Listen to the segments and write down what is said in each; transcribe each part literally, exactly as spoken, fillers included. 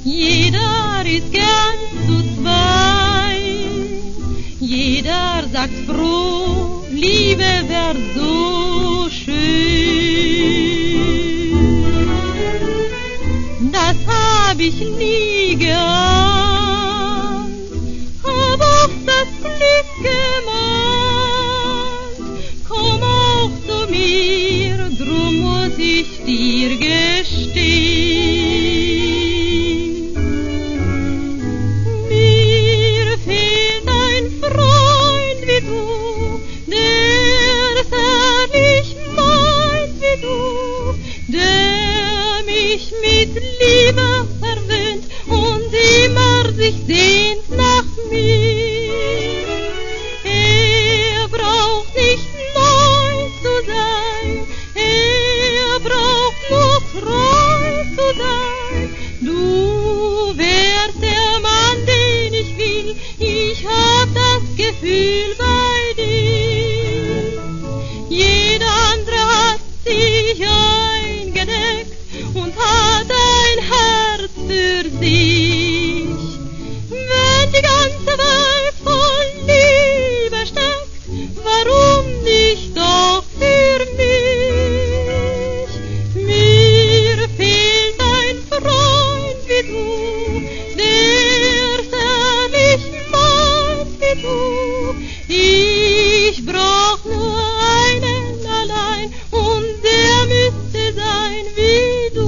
Jeder ist gern zu zweit, jeder sagt froh, Liebe wär so schön. Das hab ich nie geahnt, hab oft das Glück gemacht. Komm auch zu mir, drum muss ich dir gestehen. Mir fehlt ein Freund wie du, der ehrlich meint wie du, der mich mit Liebe verwöhnt und immer sich sehnt nach mir. Er braucht nicht neu zu sein, er braucht nur treu zu sein. Du wärst der Mann, den ich will, ich hab das Gefühl bei dir. Jeder andere hat sich eingedeckt und hat ein Herz für sich. Wenn die ganze Welt voll Liebe steckt, warum nicht doch für mich? Mir fehlt ein Freund wie du, der ehrlich meint wie du. Ich brauch nur einen allein und der müsste sein wie du.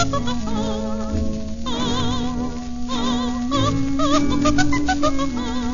Oh,